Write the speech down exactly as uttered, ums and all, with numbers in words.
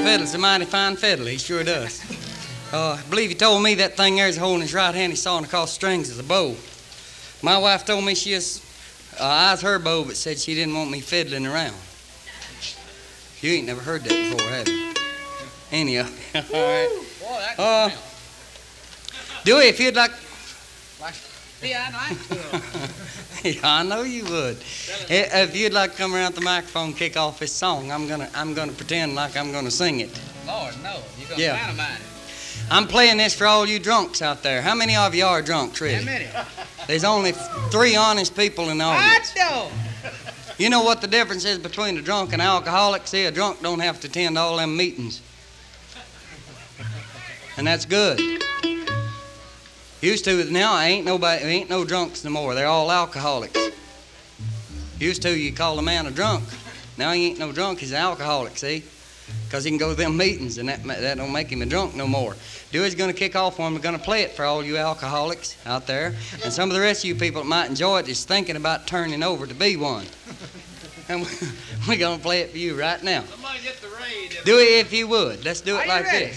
fiddle's a mighty fine fiddle. He sure does. Uh, I believe he told me that thing there's a hole in his right hand. He's sawing across strings as a bow. My wife told me she is, uh, I was her bow, but said she didn't want me fiddling around. You ain't never heard that before, have you? Any of you? All right. Boy, that Uh, Dewey, if you'd like. yeah, I know. Yeah, I know you would. I- If you'd like to come around the microphone and kick off this song, I'm gonna I'm gonna pretend like I'm gonna sing it. Lord, no. You're going to Yeah. dynamite it. I'm playing this for all you drunks out there. How many of you are drunks, How really? many? There's only three honest people in the I audience. don't. You know what the difference is between a drunk and an alcoholic? See, a drunk don't have to attend all them meetings. And that's good. Used to, now ain't nobody, ain't no drunks no more. They're all alcoholics. Used to, you call a man a drunk. Now he ain't no drunk, he's an alcoholic, see? Because he can go to them meetings, and that, that don't make him a drunk no more. Dewey's going to kick off for him. We're going to play it for all you alcoholics out there. And some of the rest of you people that might enjoy it is thinking about turning over to be one. And we're going to play it for you right now. Somebody get the raid. Dewey, if you would. Let's do Are it you like ready? this.